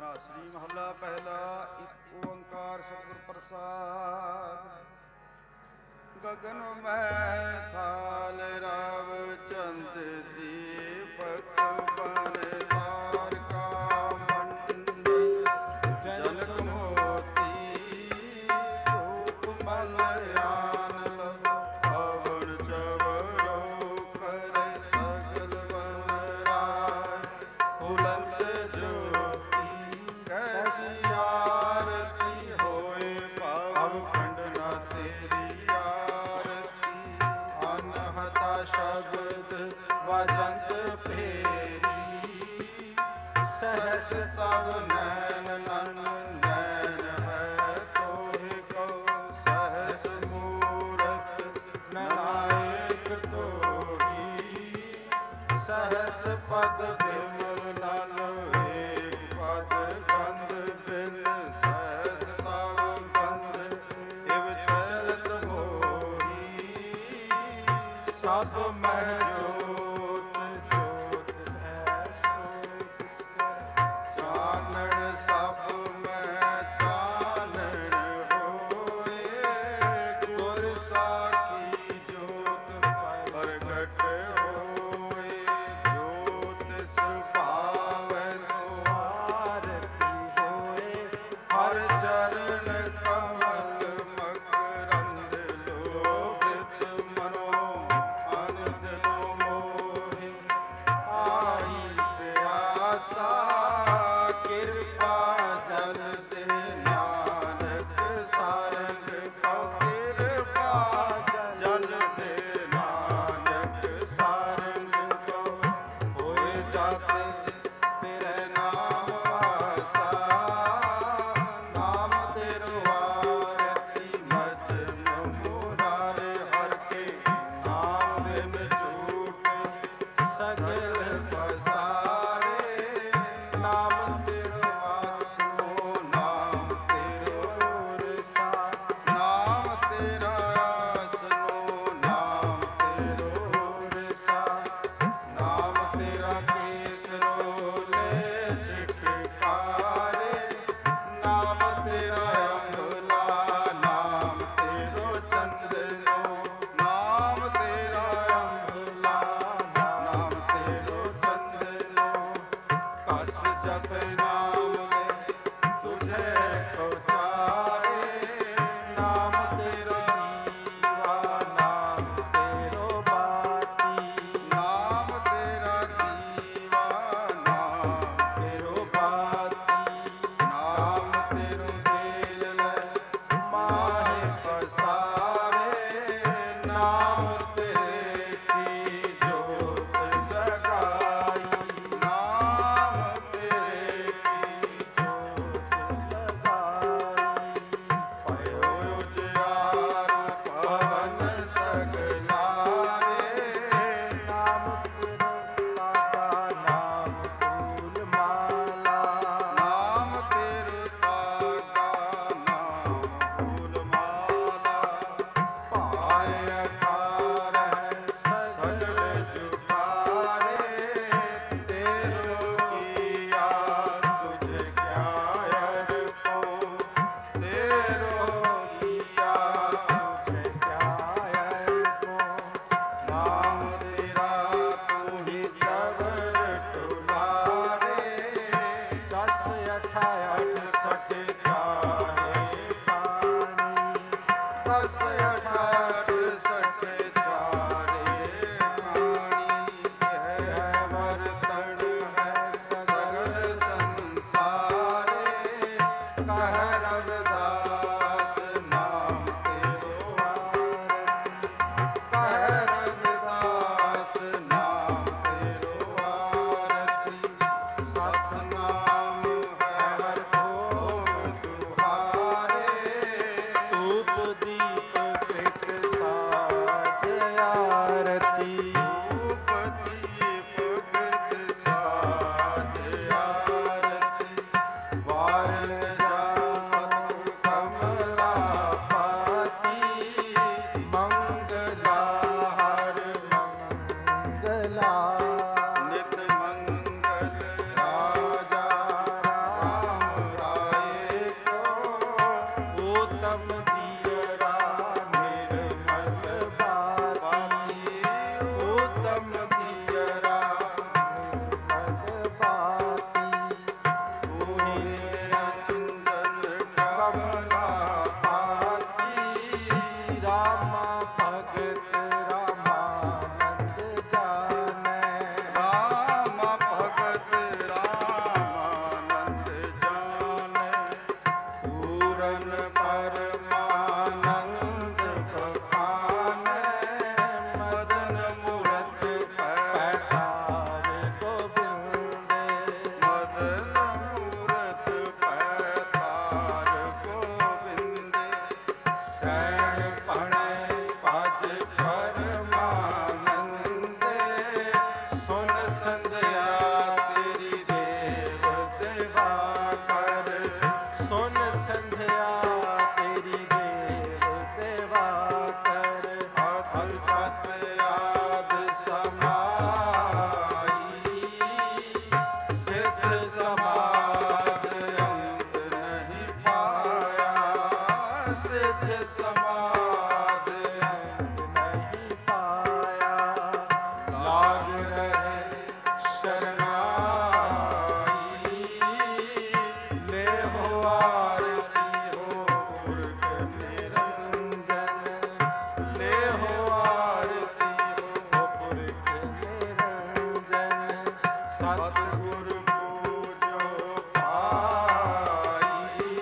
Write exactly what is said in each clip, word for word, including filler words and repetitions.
श्री महला पहला। एक ओंकार सतगुर प्रसाद। गगन में थाल राव चंद दीपक बन तार का मंडल जनक मोती रूप मलयान पवन चवरो कर सकल वन राय फुलंत ज्योति कैसी आरती होए पाव खंडना तेरी आरती अनहता शब्द वजंत फेरी सहस सब नैन नन नैन है तोहि को सहस मूरत नायक तोही सहस पद विमल नन एक पद गंध बिन सहस तव गंध इव चलत होही सब मह जोत जोत है सोई तिसकै चानण सब मह चानण होए गुर साखी जोत प्रगट होए जोत सुभावै सो आरती होए हर चरण कमल मकरंद लोभित मनो अनदिनो मोहि आई प्यासा कृपा जल दे नानक सारंग को कृपा जल दे नानक सारंग को होए जाते तेरे नाम वासा नाम तेरो आरती भजन मुरारे हर के नाम बिन झूठे सगल पसारे नाम तेरो आसनो नाम तेरो रसा नाम तेरा आसनो नाम तेरो रसा नाम तेरा केसरोले छिटकारे नाम तेरा अमला नाम तेरो चंदनो नाम तेरा अमला नाम तेरो चंदनो कस जप नाम ले तुझे उचारे नाम तेरा दीवा नाम तेरो बाती नाम तेरा दीवा नाम तेरो बाती नाम तेरो खेल ले माहे पसारे नाम तेरे की जोत लगाई नाम तेरे की जोत लगाई पयो उजियार पवन सगलारे नाम तेरो ताका नाम फूल माला नाम तेरो ताका नाम फूल माला पाए अठार है सगल जुटारे तेरो किया तुझे क्या अर्पो तेरो किया तुझे क्या अर्पो नाम तेरा तू ही चवर टुलारे दस अठाठ सठ चारे पानी दस अठाठ सठ चारे पानी है बर्तन है सगल संसारे कह रविदास नाम तेरो आरती कह रविदास नाम तेरो आरती सतनाम है हर भोग तुहारे धूप दीप कृत साज आरती धूप दीप कृत साज आरती वार जात कमला पाती मंगला हर मंगला नित मंगल राम ਸਤਿਗੁਰ ਪੂਜੋ ਭਾਈ,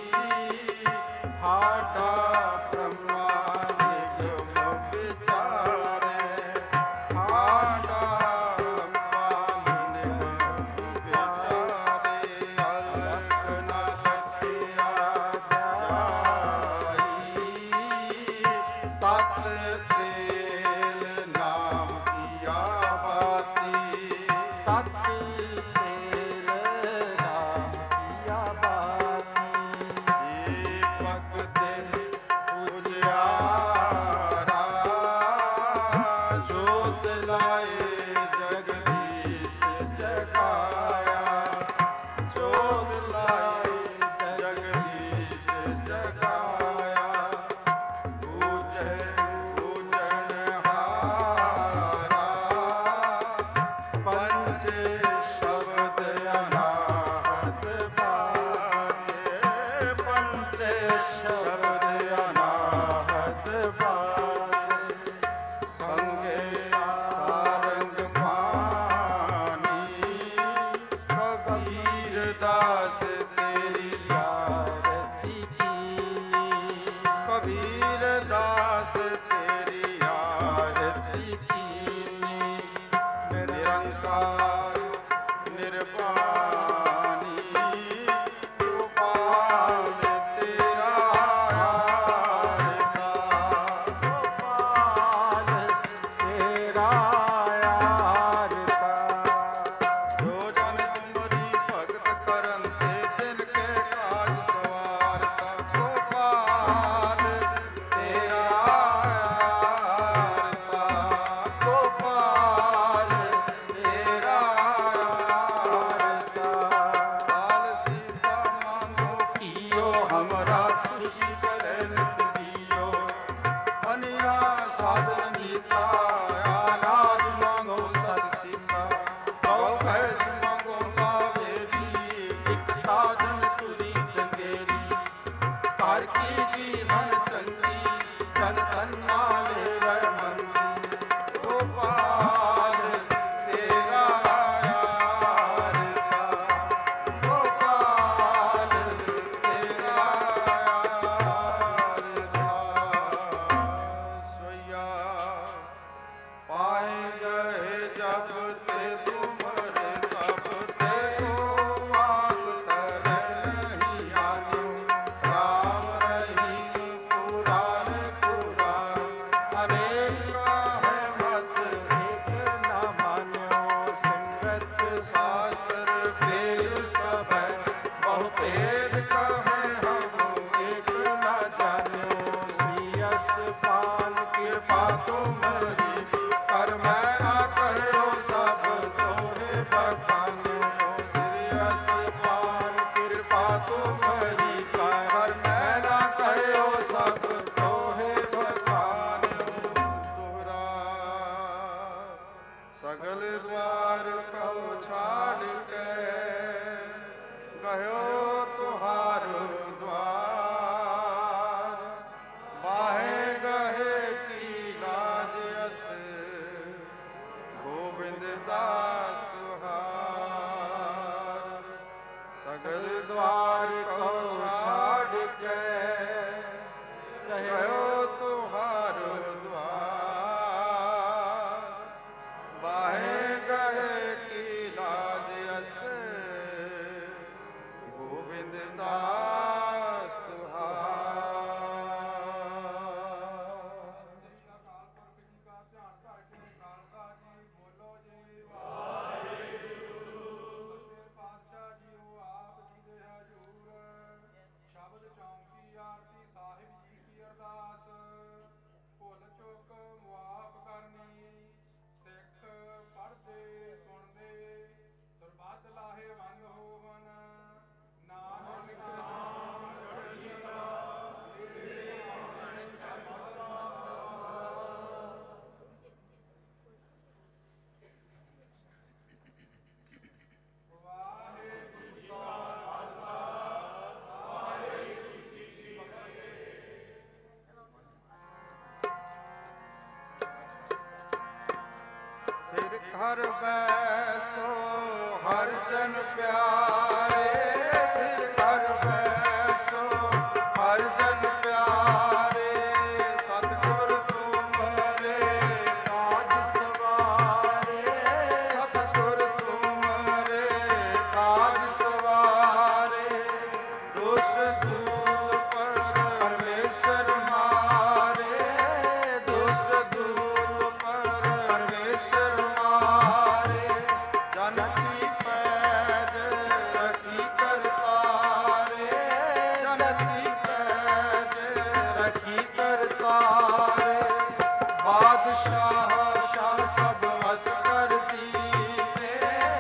ਹਾਡਾ ਬ੍ਰਹਮਾ ਨਿਗਮ ਵਿਚਾਰੇ, ਹਾਡਾ ਬ੍ਰਹਮਾ ਨਿਗਮ ਵਿਚਾਰੇ, ਅਲਖ ਨਾ ਲਖਿਆ ਜਾਈ, ਤਤ ਤੇਲ ਨਾਮ ਕੀਆ ਬਾਤੀ, ਤਤ ਤੇਲ ਨਾਮ ਕੀਆ ਬਾਤੀ, ਏ ਭਗਤ ਉਜਿਆਰਾ, ਜੋਤ ਲਾਏ ਜਗਦੀਸ਼ ਜਗਾਇਆ, ਜੋਤ ਲਾਏ ਜਗਦੀਸ਼ ਜਗਾਇਆ, ਬੂਝੈ ਬੂਝਣਹਾਰਾ, ਪੰਜ ਸ਼ਬਦ ਅਨਾਹਤ ਬਾਜੇ, ਪੰਜ ਸ਼ਬਦ ਅਨਾਹਤ ਬਾਜੇ, ਸੰਗੇ ਸਾਰੰਗ ਪਾਣੀ, ਕਬੀਰ ਦਾਸ ਤੇਰੀ ਆਰਤੀ ਕੀਨੀ, ਕਬੀਰ ਦਾਸ ਤੇਰੀ ਆਰਤੀ ਕੀਨੀ, ਨਿਰੰਕਾਰ ਨਿਰਵਾਣੀ, ਗੋਪਾਲ ਤੇਰਾ ਆਰਤਾ, ਗੋਪਾਲ ਤੇਰਾ ਆਰਤਾ, ਜੋ ਜਨ ਤੁਮਰੀ ਭਗਤ ਕਰਨ ਤੇ ਦਿਨ ਕੇ ਕਾਜ ਸਵਾਰਤਾ, ਗੋਪਾਲ ਤੇਰਾ ਆਰਤਾ, ਗੋਪਾਲ ਤੇਰਾ ਆਰਤਾ, ਲਾਲ ਸੀਤਾ ਮਾਨੋ ਕੀਓ, ਹਮਰਾ ਖੁਸ਼ੀ ਕਰੇ ਨਿਤ ਜੀਓ, ਅਨਿਆ ਸਾਧਨ ਨੀਤਾ, ਅਨਾਜ ਮੰਗੋ ਸਤ ਸੀਤਾ, ਕਉ ਕਹਿ ਮੰਗੋ ਕਾਵੇਰੀ, ਇਕ ਤਾਜਨ ਤੁਰੀ ਚੰਗੇਰੀ, ਘਰ ਕੀ ਜੀ ਧਨ ਚੰਗੀ, ਜਨ ਧਨ ਨਾਲੇ ਵੈ ਮੰਗੀ, ਗੋਪਾਲ ਤੇਰਾ ਆਰਤਾ, ਗੋਪਾਲ ਤੇਰਾ ਆਰਤਾ, ਸੋਇਆ ਪਾਏ ਗਏ ਜਬ ਤੇ ਤੁਮਰ ਤਬ ਤੇ ਕੋ ਆਪ ਤਰ ਨਹੀਂ ਆਨਿਓ, ਰਾਮ ਰਹੀਮ ਪੁਰਾਨ ਪੁਰਾਨ, ਅਨੇਕ ਹੈ ਮਤ ਏਕ ਨਾ ਮਾਨਿਓ, ਸਿਮਰਤ ਸ਼ਾਸਤਰ ਵੇਦ ਸਭੈ, ਬਹੁ ਭੇਦ ਕਹੈ ਹਮੋ ਏਕ ਨਾ ਜਾਣਿਓ, ਸ੍ਰੀ ਅਸਪਾਨ ਕਿਰਪਾ ਤੁਮਰੀ, ਕਰ ਮੈਂ ਨਾ ਕਹਿਓ ਸਭ ਤੋਹੇ ਬਖਾਨਿਓ, ਸ੍ਰੀ ਅਸਪਾਨ ਕਿਰਪਾ ਤੁਮਰੀ, ਕਰ ਮੈਂ ਨਾ ਕਹਿਓ ਸਭ ਤੋਹੇ ਬਖਾਨਿਓ, ਤੁਹਰਾ ਸਗਲ ਦਵਾਰ ਕਉ ਛਾੜ ਕੇ, ਕਹਿਓ ਤੁਹਾਰ ਦਵਾਰ, ਬਾਹੇ ਗਹੇ ਕੀ ਲਾਜ ਅਸ, ਗੋਬਿੰਦ ਦਾਸ ਤੁਹਾਰ, ਸਗਲ ਦਵਾਰ ਕਉ ਛਾੜ ਕੇ, ਕਹਿਓ ਤੁਹਾਰ ਦਵਾਰ, ਬਾਹੇ ਗਹੇ ਕੀ ਲਾਜ ਅਸ, ਗੋਬਿੰਦ ਦਾਸ ਹਰ ਬੈਸੋ ਜਨ ਪਿਆਰੇ ਫਿਰ ਘਰ ਬੈਸੋ ਹਰ ਜਨ ਪਿਆਰੇ ਸਤਿਗੁਰ ਤੁਮਰੇ ਕਾਜ ਸਵਾਰੇ ਸਤਿਗੁਰ ਤੁਮਰੇ ਕਾਜ ਸਵਾਰੇ ਦੋਸ਼ ਦੂਰ ਪਰ ਪਰਮੇਸ਼ਰ ਮਾਰੇ ਦੁਸ਼ਟ ਦੂਰ ਪਰ ਪਰਮੇਸ਼ਰ ਮਾਰੇ ਜਨ ਕੀ ਪੈਜ ਰਖੀ ਕਰਤਾਰੇ ਜਨ ਕੀ ਪੈਜ ਰਖੀ ਕਰਤਾਰੇ ਬਾਦਸ਼ਾਹ ਸ਼ਾਹ ਸਭ ਵਸ ਕਰ ਦੀਨੇ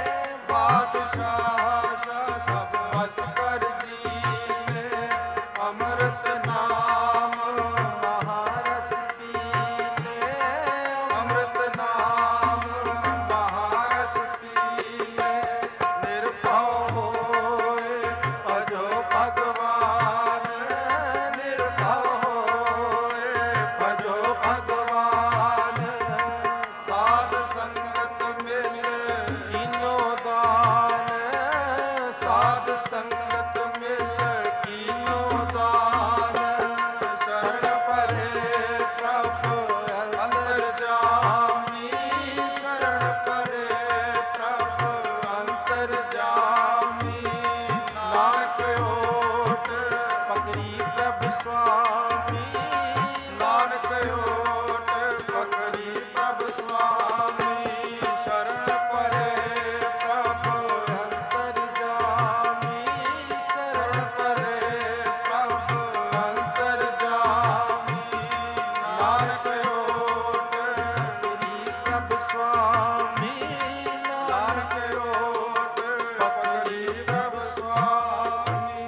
ਬਾਦਸ਼ਾਹ ਸ਼ਾਹ ਸਭ ਵਸ ਕਰ ਦੀਨੇ ਅੰਮ੍ਰਿਤ ਨਾਮ ਮਹਾਰਸ ਪੀਨੇ ਅੰਮ੍ਰਿਤ ਨਾਮ ਮਹਾਰਸ ਪੀਨੇ ਨਿਰਭਉ ਹੋਏ ਭਜੋ ਭਗਵਾਨ ਨਿਰਭਉ ਹੋਏ ਭਜੋ ਭਗਵਾਨ ਸਾਧ ਸੰਗਤ ਮਿਲ ਕੀਨੋ ਦਾਨ ਸਾਧ ਸੰਗਤ ਮਿਲ ਕੀਨੋ ਦਾਨ ਸ਼ਰਨ ਪਰੇ ਪ੍ਰਭ ਅੰਤਰ ਜਾਮੀ ਸ਼ਰਨ ਪਰੇ ਪ੍ਰਭ ਅੰਤਰ ਜਾਮੀ ਨਾਨਕ ਓਟ ਪਕੜੀ ਪ੍ਰਭ ਸੁਆਮੀ ਨਾਨਕ ਓਟ ਪਕੜੀ ਪ੍ਰਭ ਸੁਆਮੀ ਸ਼ਰਨ ਪਰੇ ਪ੍ਰਭ ਅੰਤਰ ਜਾਮੀ ਸ਼ਰਨ ਪਰੇ ਪ੍ਰਭ ਅੰਤਰ ਜਾਮੀ ਨਾਨਕ ਓਟ ਪਕੜੀ ਪ੍ਰਭ ਸੁਆਮੀ ਨਾਨਕ ਓਟ ਪਕੜੀ ਪ੍ਰਭ ਸੁਆਮੀ।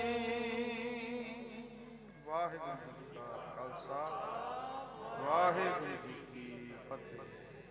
ਵਾਹਿਗੁਰੂ ਜੀ ਕਾ ਖਾਲਸਾ ਵਾਹਿਗੁਰੂ ਜੀ ਕੀ ਫਤਿਹ।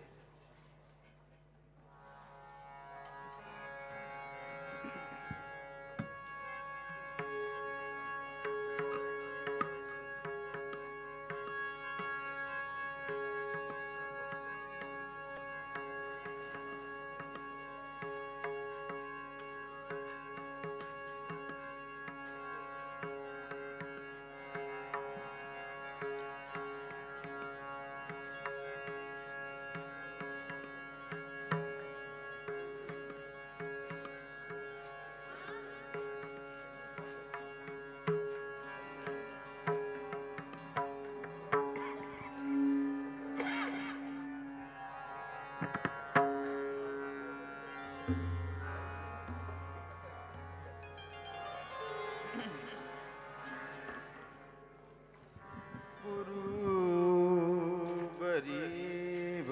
ਗੁਰੂ ਗਰੀਬ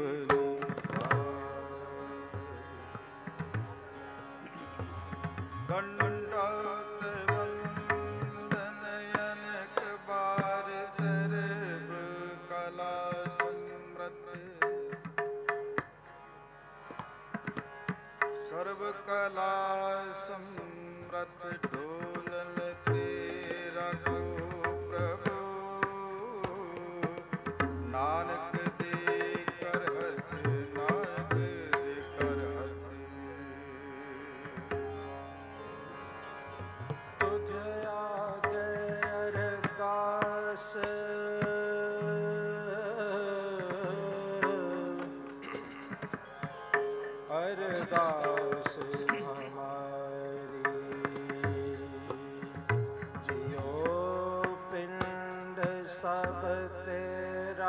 ਗੰਡਾਤ ਵੰਦਨ ਅਨਕ ਬਾਰ ਸਰਬ ਕਲਾ ਸਮਰਥ ਸਰਬ ਕਲਾ ਸਮਰਥ ਢੋਲਨ ਤੇਰਾ ਕੋ ਪ੍ਰਭੂ ਨਾਨਕ ਦੇ ਕਰ ਹੱਥ ਨਾਨਕ ਦੇ ਕਰ ਹੱਥ ਤੁਝ ਆਗੇ ਅਰਦਾਸ ਅਰਦਾਸ ਹਮਾਰੀ ਜਿਉ ਪਿੰਡ ਸਭ ਤੇਰਾ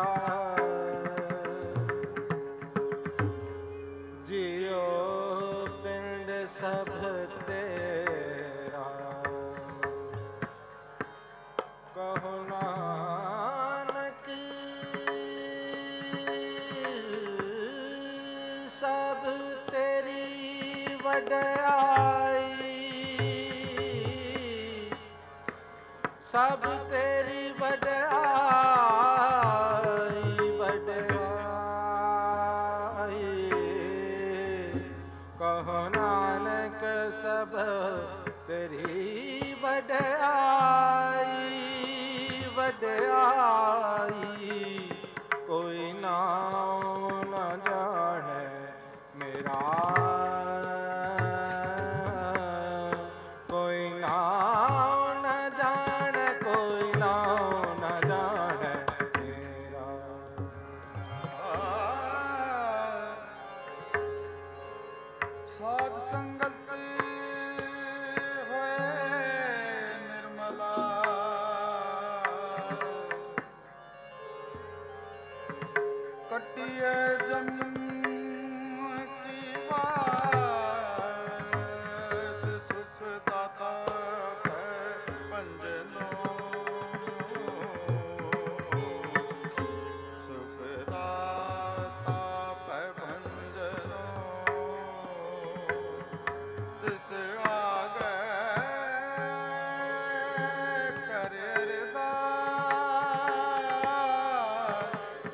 ਜਿਉ ਪਿੰਡ ਸਭ ਤੇਰਾ ਕਹੋ ਨਾਨਕ ਸਭ ਤੇਰੀ ਵਡਿਆਈ ਸਭ ਤੇਰੀ ਵਡਿਆਈ ਵਡਿਆਈ ਕਹੋ ਨਾਨਕ ਸਭ ਤੇਰੀ ਵਡਿਆਈ ਵਡਿਆਈ ਕੋਈ ਨਾਮ ਨਾ ਜਾਣੈ ਮੇਰਾ तिस आगे करे अरदास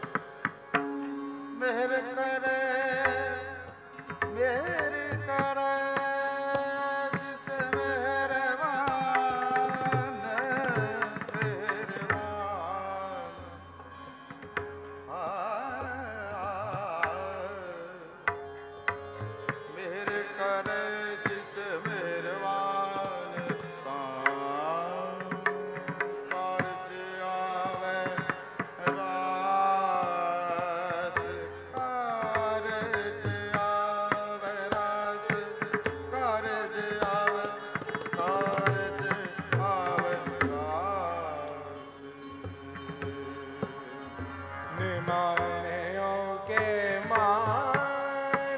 मेहर करे मेहर करे जिस मेहरबान मेहरबान मेहर करे जिस मेहरबान कारज आवे रास कारज आवे रास कारज आवे कारज आवे रास निमानों के मान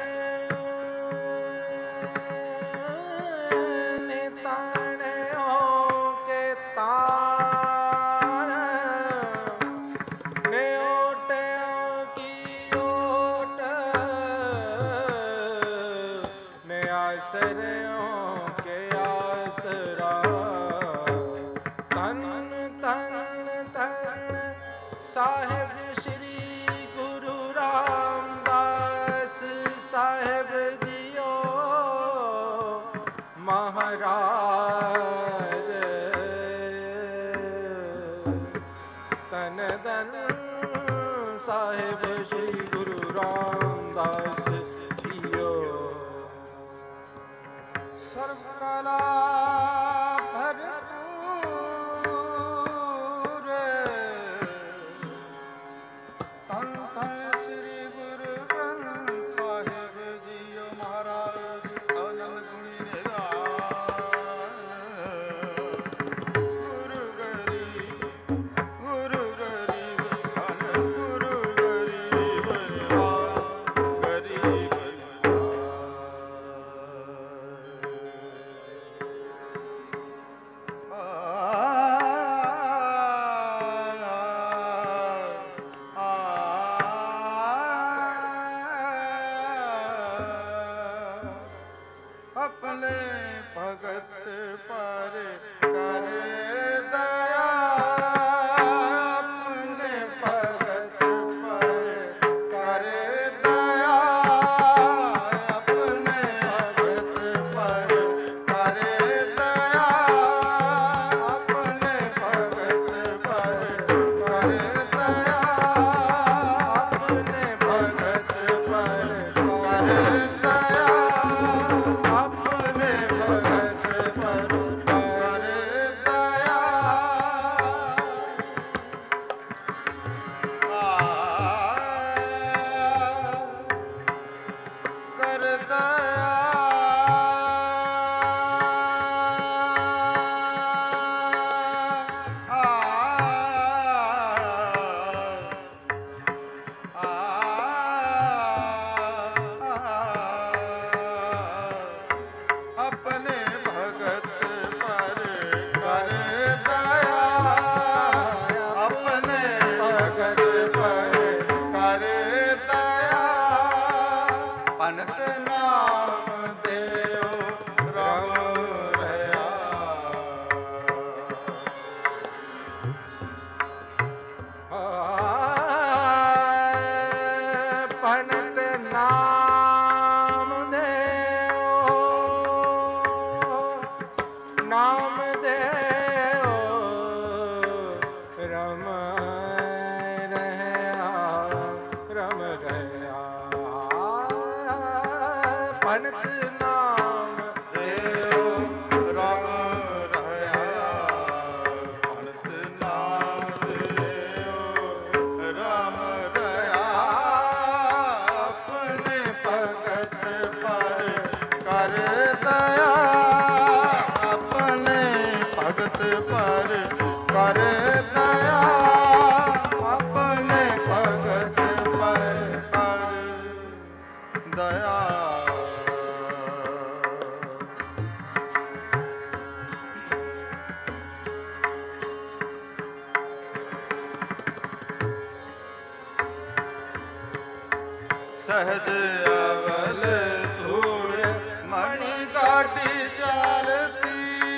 नितानों के तान न्योटों की ओट ने आसरों के आसरा तन तन तन साहेब श्री गुरु रामदास साहेब जियो महाराज तन तन साहेब श्री गुरु रामदास जियो सर्वकला भरपूर तन तन श्री गुरु ग्रंथ साहिब जियो महाराज आनंद गुणी निधान गुरु गरीब गुरु गरीब धन गुरु गरीब गरीब अपने भगत पर करे दया अपने भगत पर करे दया अपने भगत पर करे दया अपने भगत पर करे दया अपने भगत पर करे दया अपने भगत पर करे दया कर दया अपने भगत पर करे दया अपने भगत पर करे दया पंत नाम देव राम रया पनत नाम देओ नाम देओ रम रहया रम रहया पनत नाम देव राम रया पंत नाम देव राम रया अपने भगत पर करे दया अपने भगत पर करे दया अपने भगत पर कर दया सहज अवल धूल मणि का गाड़ी चलती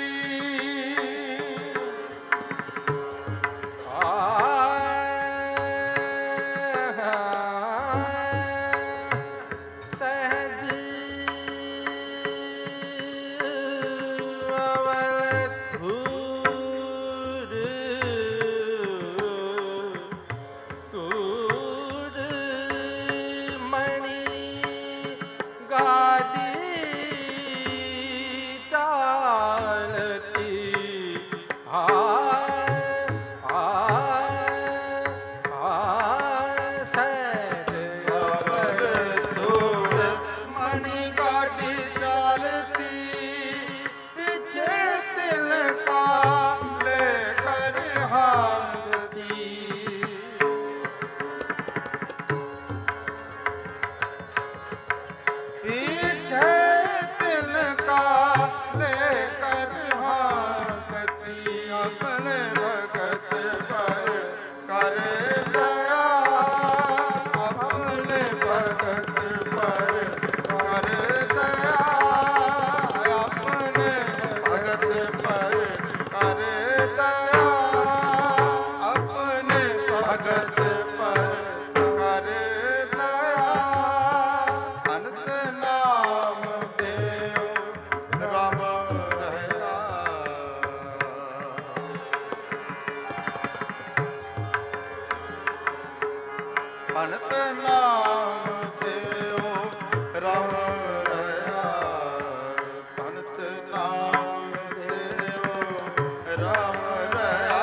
अनंत नाम देओ राम रया अनंत नाम देओ राम रया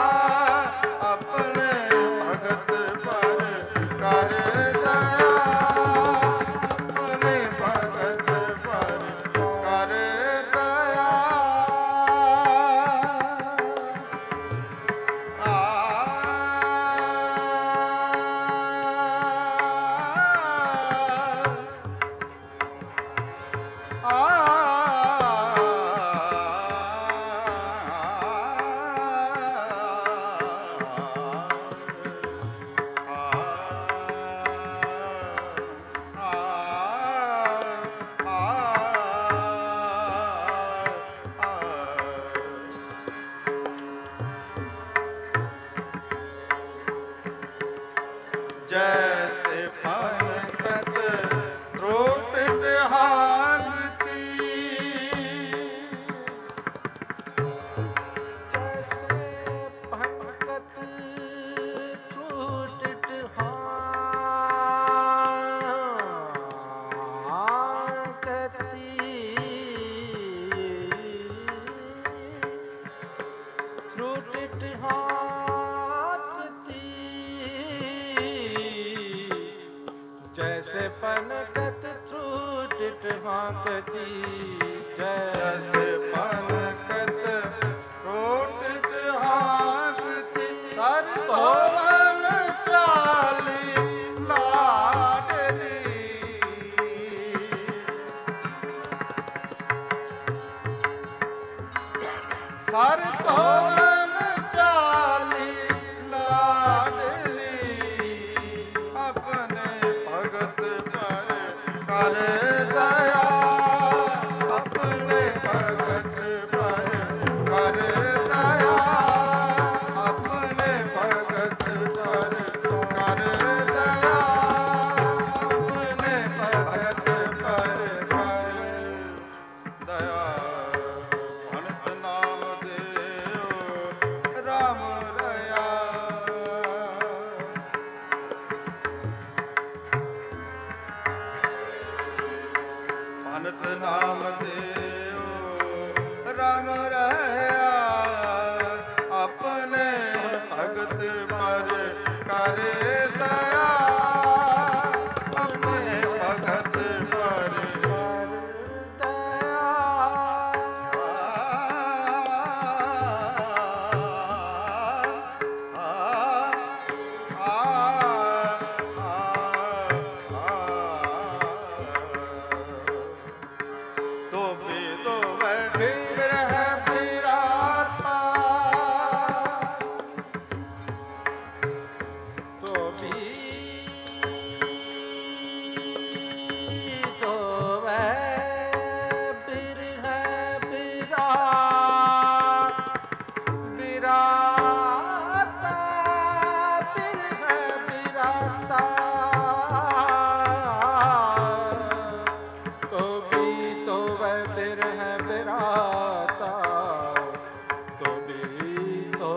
अपने भगत पर कर दया अपने भगत पर कर दया जैसे पंकत रोट हांगती जैसे पंकत छूट हांगती छूट हांगती जैसे पनकत छूट हांकती जैसे पंकत रोट हांगती सर भवन चाली लाडली सर भवन चाली लाडली अपने भगत पर कर दया अपने भगत पर कर दया अपने भगत पर कर दया अपने भगत पर कर दया अनंत नाम देओ राम रया अनंत नाम देओ राम रया अपने भगत पर कर दया अपने भगत पर कर दया तो भी तो वह फिर है फिराता तो भी तो वह बिरह बिरह बिराता तो भी तो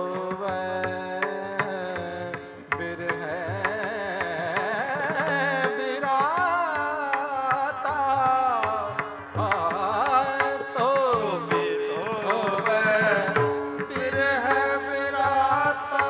बिरह बिराता तो भी तो बिरह बिराता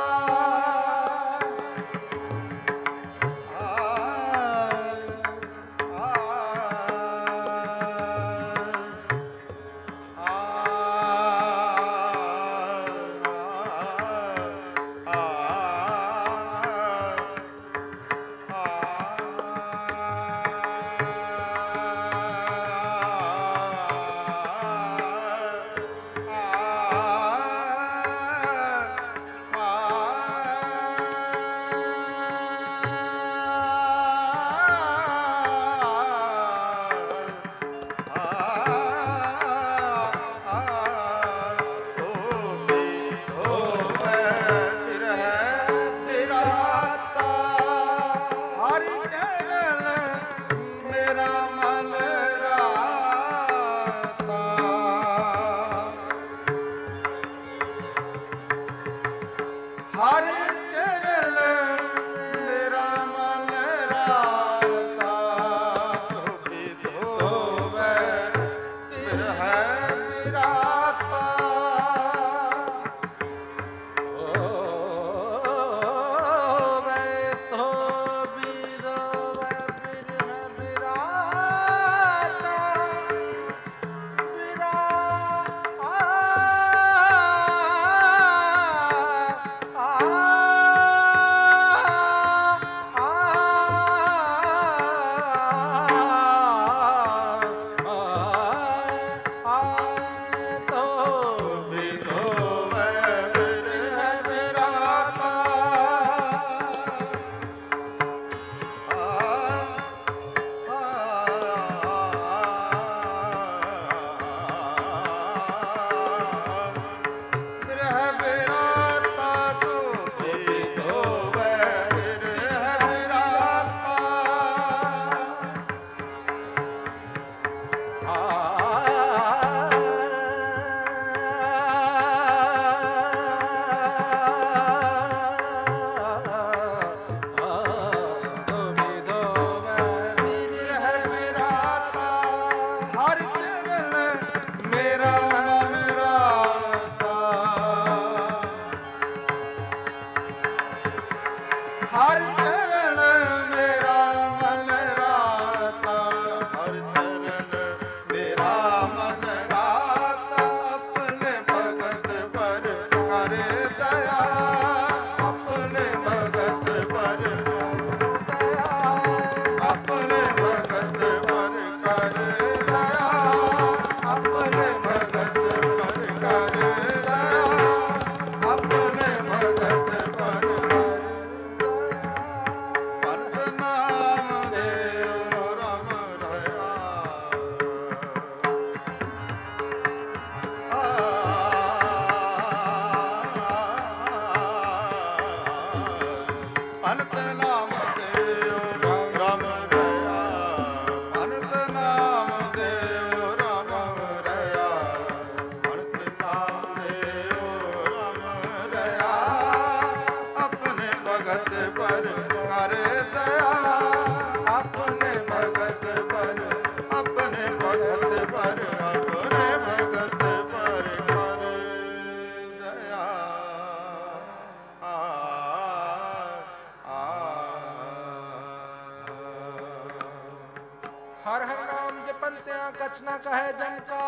हर हर नाम जपंत्या कछ न कहे जम का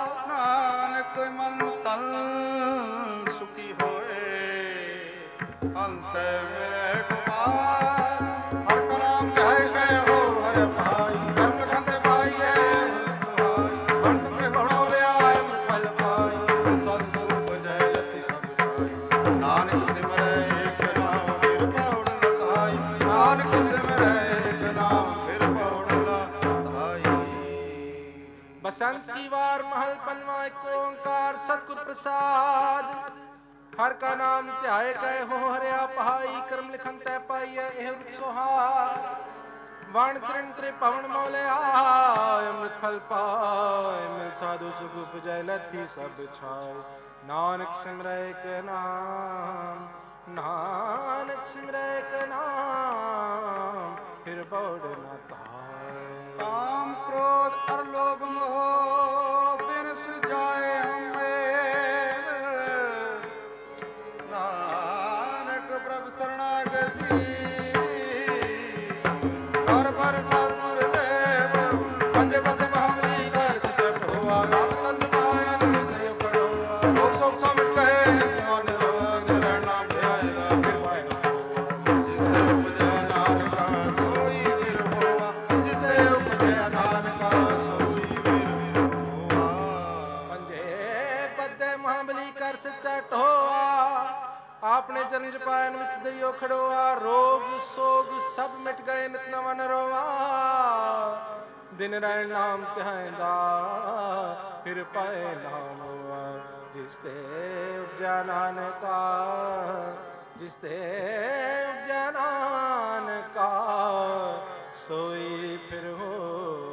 नानक मन तन सुखी होए अंत मेरे कुमार हर का नाम कहे गए हो हरे भाई कर्म खंडे भाई है सुहाई अंत में बढ़ो ले आए फल पाई सद स्वरूप जय लति सब पाई नानक सिमरे एक नाम फिर पौड़ न कहाई नानक सिमरे एक नाम फिर पौड़ न बसंत की वार महल पनवा एक ओंकार सतगुर प्रसाद हर का नाम ध्याए गए हो हरिया पहाई कर्म लिखन तय पाइए एह सोहार ਵਣ ਤ੍ਰਿਣ ਤ੍ਰਿਭਵਨ ਮੌਲਿਆ ਅੰਮ੍ਰਿਤ ਫਲ ਪਾਏ ਮਿਲ ਸਾਧੂ ਸੁਖ ਉਪਜੈ ਲੱਥੀ ਸਭ ਛਾਏ ਨਾਨਕ ਸਿਮਰੈ ਏਕ ਨਾਮ ਨਾਨਕ ਸਿਮਰੈ ਏਕ ਨਾਮ ਫਿਰ ਬੋੜ ਨਾ ਧਾਏ ਕਾਮ ਕ੍ਰੋਧ ਅਰ ਲੋਭ ਮੋਹ ਬਿਨ ਸੁਜਾਏ ਹਮੇ ਨਾਨਕ ਪ੍ਰਭ ਸਰਣਾਗਤੀ ਹਰ ਭਰ ਸਾਸੁਰ ਦੇਵ ਪੰਜ ਬਦ ਮਹਾਬਲੀ ਕਰ ਸਤਿ ਹੋਆ ਆਨੰਦ ਪਾਇਆ ਨਿਸੇ ਪੜੋ ਲੋਕ ਸੋਖ ਸਮਝ ਕਹੇ ਮਨ ਰਵਨ ਰਹਿਣਾ ਭਿਆਏਗਾ ਫਿਰ ਪਾਏ ਜਿਸ ਤੇ ਉਪਜਿਆ ਨਾਨਕਾ ਸੋਈ ਵੀਰ ਹੋਆ ਜਿਸ ਤੇ ਉਪਜਿਆ ਨਾਨਕਾ ਸੋਈ ਵੀਰ ਵੀਰ ਹੋਆ ਪੰਜੇ ਬੱਦੇ ਮਹਾਬਲੀ ਕਰ ਸੱਚਾ ਢੋਆ ਆਪਣੇ ਚਰਨ ਪਾਇਨ ਵਿੱਚ ਦਈਓ ਖੜੋਆ ਰੋਗ ਸੋਗ ਸਭ ਮਿਟ ਗਏ ਨਿਤ ਨਵਾਂ ਨਰੋਆ ਦਿਨ ਰਹਿਣ ਨਾਮ ਧਿਆਇਂਦਾ ਫਿਰ ਪਾਏ ਨਾਮ ਹੋਆ ਜਿਸ ਤੇ ਉਪਜਿਆ ਨਾਨਕਾ ਜਿਸ ਤੇ ਉਪਜਿਆ ਨਾਨਕਾ ਸੋਈ ਫਿਰ ਹੋਆ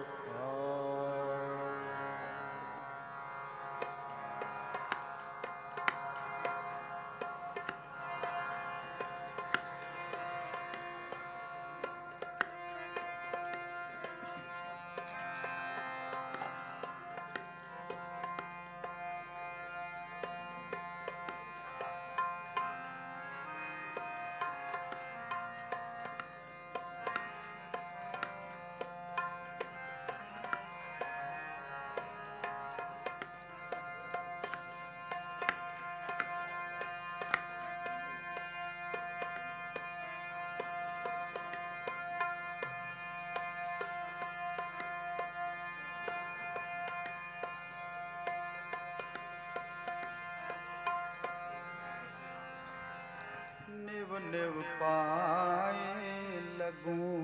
ਨਿਵ ਨਿਵ ਪਾਏ ਲਗੂ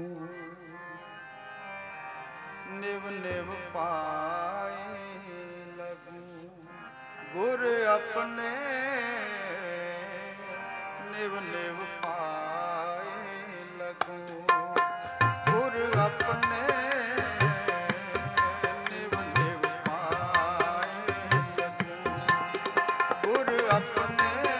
ਨਿਵ ਨਿਵ ਪਾਏ ਲਗੂ ਗੁਰ ਆਪਣੇ ਨਿਵ ਨਿਵ ਪਾਏ ਲਗੂ ਗੁਰ ਆਪਣੇ ਨਿਵ ਨਿਵ ਪਾਏ ਲਗੂ ਗੁਰ ਆਪਣੇ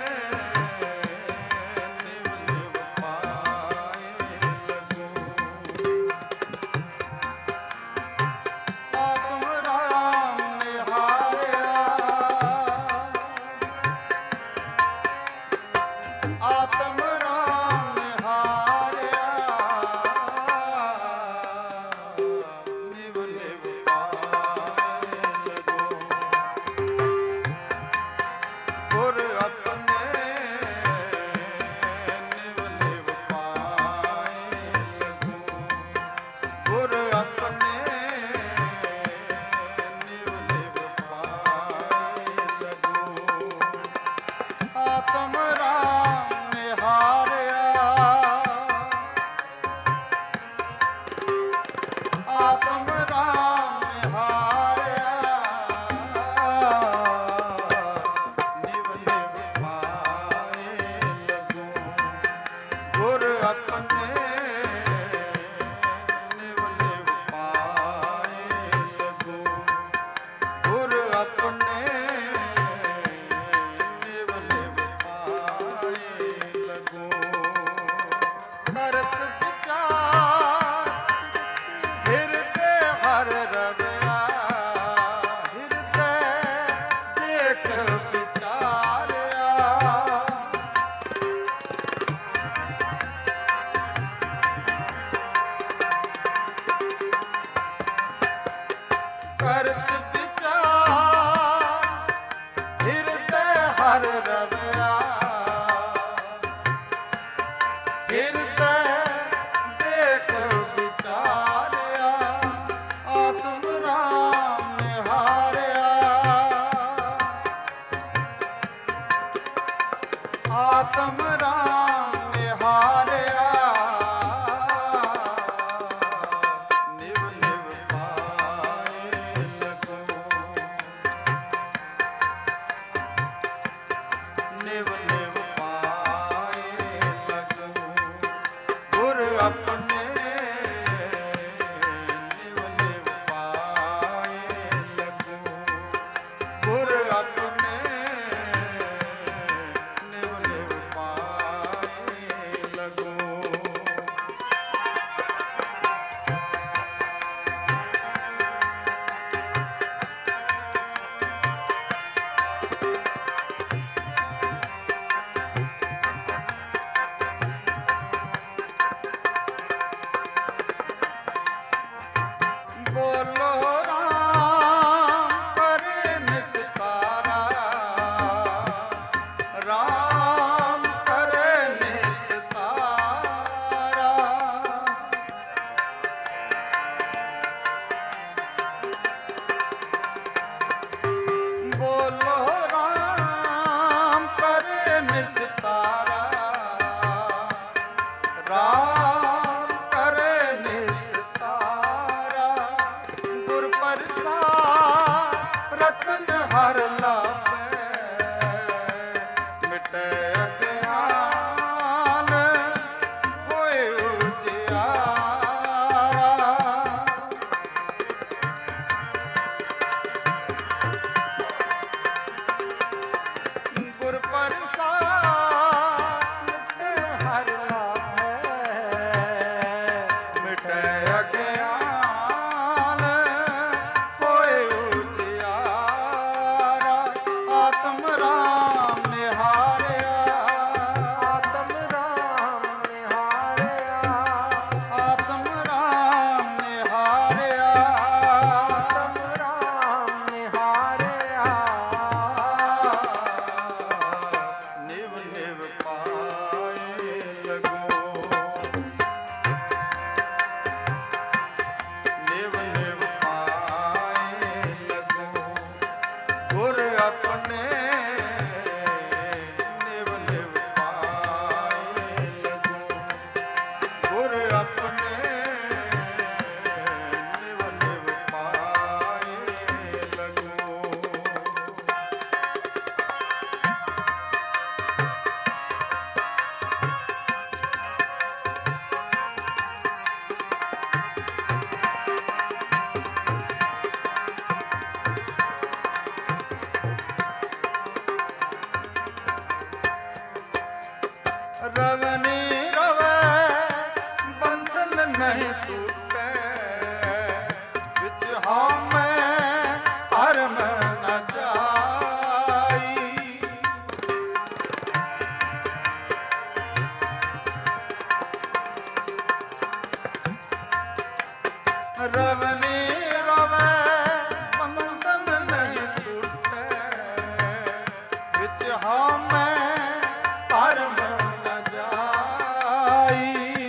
ਆਤਮ ਰਾਮ ਨਿਹਾਰਿਆ ਨਿਵ ਨਿਵ ਪਾਏ ਲਗੋ ਨਿਵ ਬੋਲੋ ਰਾਮ ਕਰੇ ਨਿਸਤਾਰਾ, ਰਾਮ ਕਰੇ ਨਿਸਤਾਰਾ, ਗੁਰ ਪ੍ਰਸਾਦ ਰਤਨ ਹਰ ਲਾਭੈ, ਮਿਟੈ ਅਗਿਆਨ ਹੋਏ ਉਜਿਆਰਾ। ਗੁਰ ਪ੍ਰਸਾਦ ਹਰ ਲਾਭੈ, ਮਿਟੈ ਅਗਿਆਨ ਹੋਏ ਉਜਿਆਰਾ। ਆਤਮ ਰਾਮ ਨਿਹਾਰਿਆ, ਆਤਮ ਰਾਮ ਨਿਹਾਰਿਆ, ਆਤਮ ਰਾਮ ਨਿਹਾਰਿਆ, ਆਤਮ ਰਾਮ ਨਿਹਾਰਿਆ। ਨਿਵ ਨਿਵ ਪਾਏ ਲਗੋ, ਨਿਵ ਨਿਵ ਪਾਏ ਲਗੋ, ਗੁਰ ਆਪਣੇ ਨਿਵ ਨਿਵ ਪਾਏ ਲਗੋ, ਗੁਰ ਆਪਣੇ ਨਿਵ ਨਿਵ ਪਾਏ ਲਗੋ। ਰਵਨੀ ਰਵੈ ਬੰਧਨ ਨਹੀਂ ਟੂਟੈ, ਵਿੱਚ ਹਉਮੈ ਭਰਮ ਨ ਜਾਈ। ਰਵਨੀ ਰਵੈ ਬੰਧਨ ਨਹੀਂ ਟੂਟੈ, ਵਿੱਚ ਹਉਮੈ ਭਰਮ ਨ ਜਾਈ।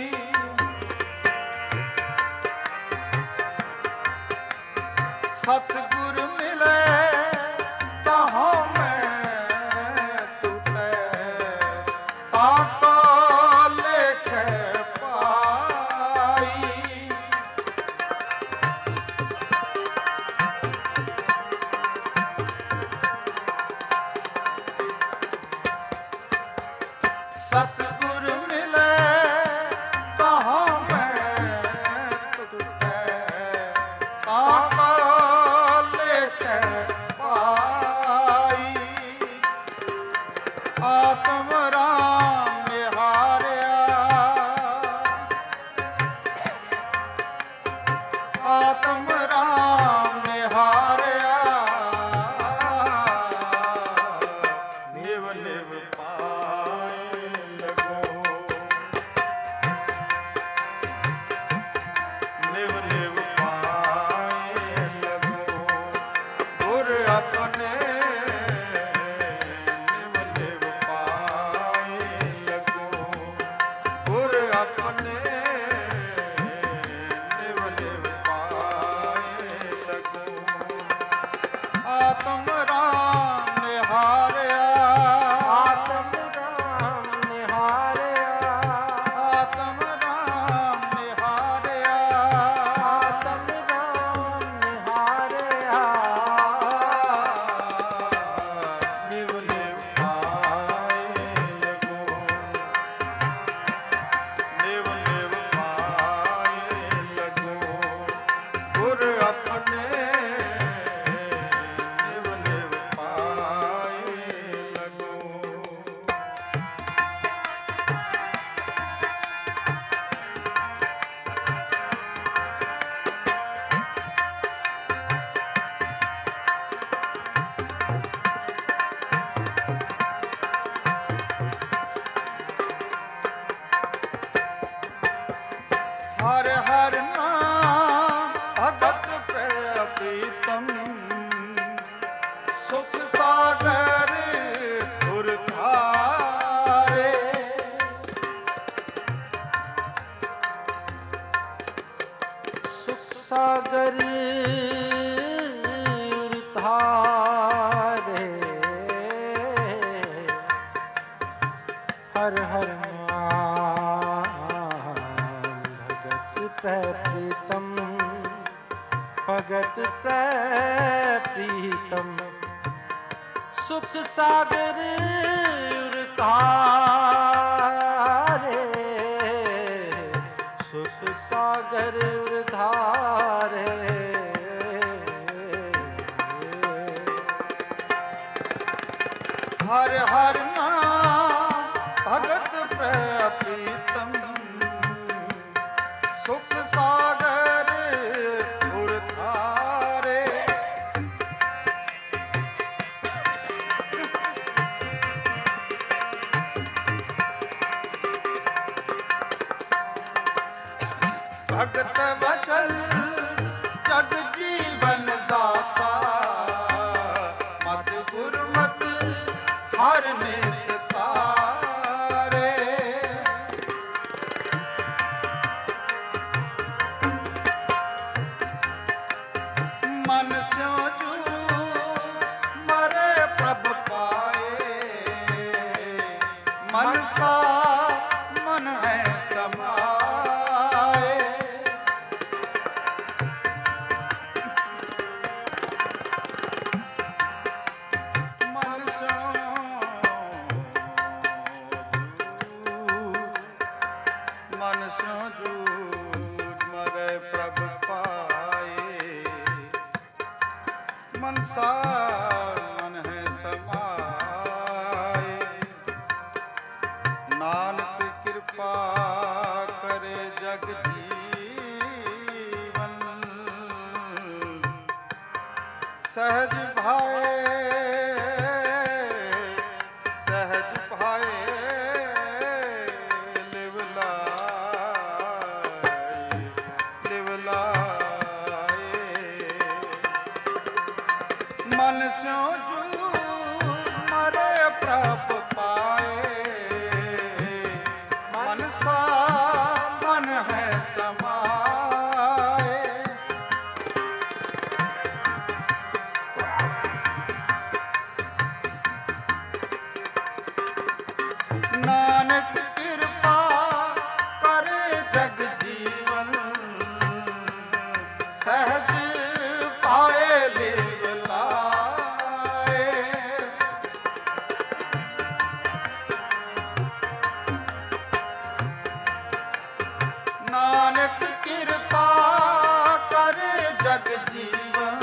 ਸਤਿਗੁਰ ਮਿਲੈ ਤਾਂ ਹਉਮੈ ਟੂਟੈ, ਤਾਂ ਕੋ ਲੇਖੈ ਪਾਈ। ਸਤਿਗੁਰ ਮਿਲੈ ਤਾਂ ਹਉਮੈ ਟੂਟੈ, ਤਾਂ ਕੋ ਲੇਖੈ ਪਾਈ। ਆਤਮ ਰਾਮ ਨਿਹਾਰਿਆ, ਆਤਮ ਰਾਮ ਨਿਹਾਰਿਆ, ਨਿਵ ਨਿਵ ਪਾਏ ਲਗੋ, ਨਿਵ ਨਿਵ ਪਾਏ ਲਗੋ, ਗੁਰ ਆਪਣੇ ਨਿਵ ਨਿਵ ਪਾਏ ਲਗੋ, ਗੁਰ ਆਪਣੇ ਨਿਵ ਨਿਵ ਪਾਏ ਲਗੋ। ਆਤਮ ਰਾਮ ਨਿਹਾਰਿਆ, ਆਤਮ ਰਾਮ ਨਿਹਾਰਿਆ, ਆਤਮ ਰਾਮ ਨਿਹਾਰਿਆ, ਆਤਮ ਰਾਮ ਨਿਹਾਰਿਆ। ਨਿਵ ਨਿਵ ਪਾਏ ਲਗੋ, ਨਿਵ ਨਿਵ ਪਾਏ ਲਗੋ, ਗੁਰ ਆਪਣੇ ਨਿਵ ਨਿਵ ਪਾਏ ਲਗੋ। ਹਰ ਹਰ ਨਾਮ ਭਗਤ ਪ੍ਰੈ ਪ੍ਰੀਤਮ, ਸੁਖ ਸਾਗਰ ਧੁਰ ਧਾਰੇ। ਸੁਖ ਸਾਗਰ ਧਾਰੇ, ਪ੍ਰੀਤਮ ਸੁਖ ਸਾਗਰ ਉਰ ਧਾਰੇ, ਸੁਖ ਸਾਗਰ ਉਰ ਧਾਰੇ। ਹਰ ਹਰ ਨਾਮ ਭਗਤ ਪ੍ਰੈ ਪ੍ਰੀਤਮ ਸੁਖ ਸਾਗਰ ਉਰ ਧਾਰੇ। ਭਗਤ ਵਚਲ ਜਗ ਜੀਵਨ ਦਾਤਾ ਮਤ ਗੁਰਮਤ ਹਰ ਨਿਸਤਾਰੇ। ਮਨ ਸਿਉ ਜੂ ਮਰੇ ਪ੍ਰਭ ਪਾਏ, ਮਨਸਾ ਮਨ ਹੈ ਸਮਾਏ। ਮਨ ਸਿਉ ਮਨ ਸਿਉ ਜੂਝ ਮਰੇ ਪ੍ਰਭ ਪਾਏ, ਮਨਸਾ ਮਨ ਹੈ ਸਮਾਏ। ਨਾਨਕ ਕਿਰਪਾ ਕਰੇ ਜਗ ਜੀਵਨ ਸਹਿਜ ਭਾਏ, ਸਹਿਜ ਭਾਏ ਲਿਵ ਲਾਏ, ਲਿਵ ਲਾਏ। ਮਨ ਸਿਉ ਜੂ ਮਰੇ ਪ੍ਰਭ ਪਾਏ, ਮਨਸਾ ਮਨ ਹੈ ਸਮਾਏ। ਨਾਨਕ ਕਿਰਪਾ ਕਰੇ ਜਗ ਜੀਵਨ ਸਹਿਜ ਪਾਏ ਲਿਵ ਲਾਏ। ਨਾਨਕ ਕਿਰਪਾ ਕਰੇ ਜਗ ਜੀਵਨ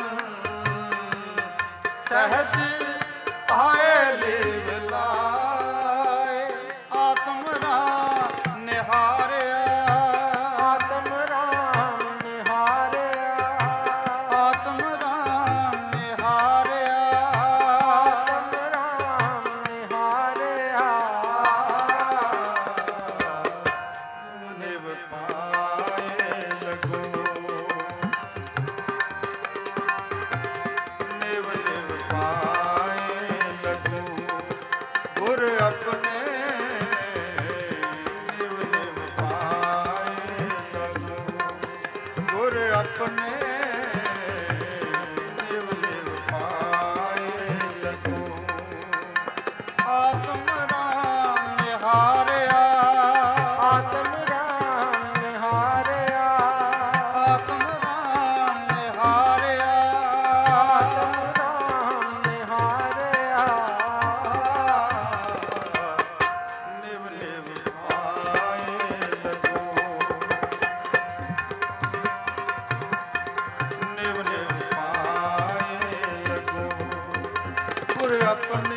ਸਹਿਜ ਪਾਏ ਲਿਵ ਲਾਏ। ਆਤਮ ਰਾਮ ਨਿਹਾਰਿਆ, ਆਤਮ ਰਾਮ ਨਿਹਾਰਿਆ, ਆਤਮ ਰਾਮ ਨਿਹਾਰਿਆ, ਆਤਮ ਰਾਮ ਨਿਹਾਰਿਆ। ਨਿਵ ਪਾਏ ਲਗੋ, ਨਿਵ ਨਿਵ ਪਾਏ ਲਗੋ ਗੁਰ ਆਪਣੇ। ਨਿਵ ਨਿਵ ਪਾਏ ਲਗੋ ਗੁਰ ਆਪਣੇ, ਨਿਵ ਨਿਵ ਪਾਏ ਲਗੋ। ਆਤਮ ਰਾਮ ਨਿਹਾਰਿਆ, ਆਤਮ ਰਾਮ ਨਿਹਾਰਿਆ, ਆਤਮ ਰਾਮ ਨਿਹਾਰਿਆ, ਆਤਮ ਰਾਮ ਨਿਹਾਰਿਆ। ਨਿਵ ਨਿਵ ਪਾਏ ਲਗੋ, ਨਿਵ ਨਿਵ ਪਾਏ ਲਗੋ ਗੁਰ ਆਪਣੇ।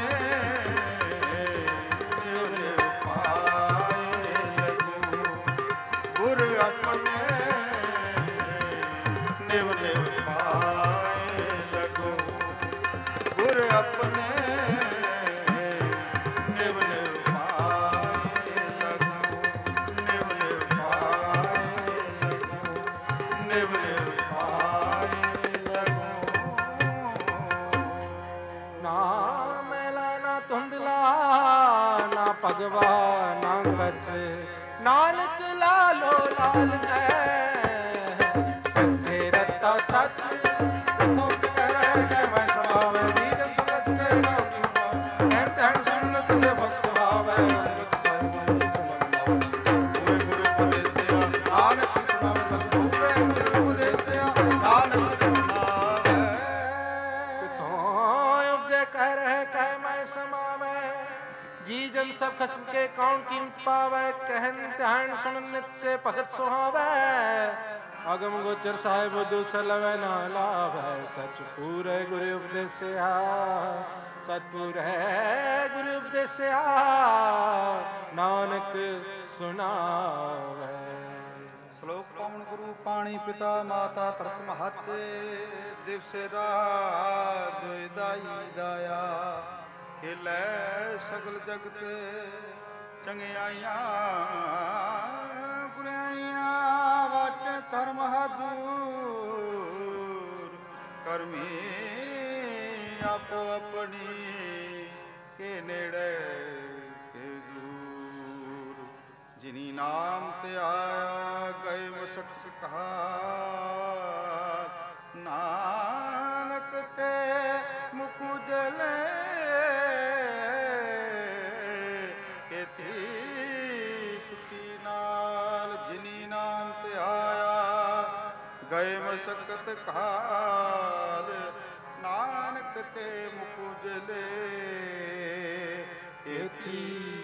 ਨਿਵ ਨਿਵ ਪਾਏ ਲਗੋ ਗੁਰ ਆਪਣੇ, ਨਿਵ ਨਿਵ ਪਾਏ ਲਗੋ ਗੁਰ ਆਪਣੇ, ਨਿਵ ਨਿਵ ਪਾਏ ਲਗੋ, ਨਿਵ ਨਿਵ ਪਾਏ ਲਗੋ, ਨਿਵ ਨਿਵ ਪਾਏ ਲਗੋ। ਨਾ ਮੈਲਾ ਨਾ ਧੁੰਦਲਾ ਨਾ ਭਗਵਾ ਨਾ ਗਚ, ਨਾਨਕ ਲਾਲੋ ਲਾਲ ਹੈ। ਸੱਚੇ ਰਤਾ ਸੱਚ ਤੁਮ ਕਰੈ ਗੈ ਮੈਂ ਸਮਾਵੇ, ਨੀਰ ਸਮਸ ਕੇ ਨਾ ਕੀਵਾ ਐਨ ਤੈਨ ਸੁਨਤ ਸੇ ਬਖਸ਼ਵਾਵੇ। ਗੁਰੂ ਗੁਰੂ ਉਪਦੇਸਿਆ ਨਾਨਕ ਸੁਣਾਵੇ, ਸਤਿਗੁਰੂ ਗੁਰੂ ਉਪਦੇਸਿਆ ਨਾਨਕ ਸੁਣਾਵੇ। ਕਿਥੋਂ कह रहे कह मैं समावे जी जन सब खसम के कौन कीमत पावे कहन ध्यान सुन नित से भगत सुहावे अगम गोचर साहिब दुसलवे ना लावे सच पूरे गुरु उपदेसिया सच पूरे गुरु उपदेसिया नानक सुनावे। ਸ਼ਲੋਕ ਪਵਨ ਗੁਰੂ ਪਾਣੀ ਪਿਤਾ ਮਾਤਾ ਧਰਤ ਮਹੱਤੇ ਦਿਵਸੇ ਰਾਤ ਦੁਇ ਦਾਈ ਦਾਇਆ ਖੇਲੇ ਸਗਲ ਜਗਤ ਚੰਗਿਆਈਆਂ ਬੁਰਾਈਆਂ ਵਟ ਧਰਮ ਹਦੂਰ ਕਰਮੀ ਆਪੋ ਆਪਣੀ ਕੇ ਨੇੜੇ ਕੇ ਦੂਰ ਜਿਨੀ ਨਾਮ ਤੇ ਆਇਆ ਗਏ ਮਸਕ ਕਹਾ ਨਾਨਕ ਤੇ ਮੁਖ ਉਜਲੇ ਕੇਤੀ ਸੁਖੀ ਨਾਲ ਜਿਨੀ ਨਾਮ ਤੇ ਆਇਆ ਗਏ ਮਸਕਤ ਕਾਲ ਨਾਨਕ ਤੇ ਮੁਖ ਉਜਲੇ ਕੇਤੀ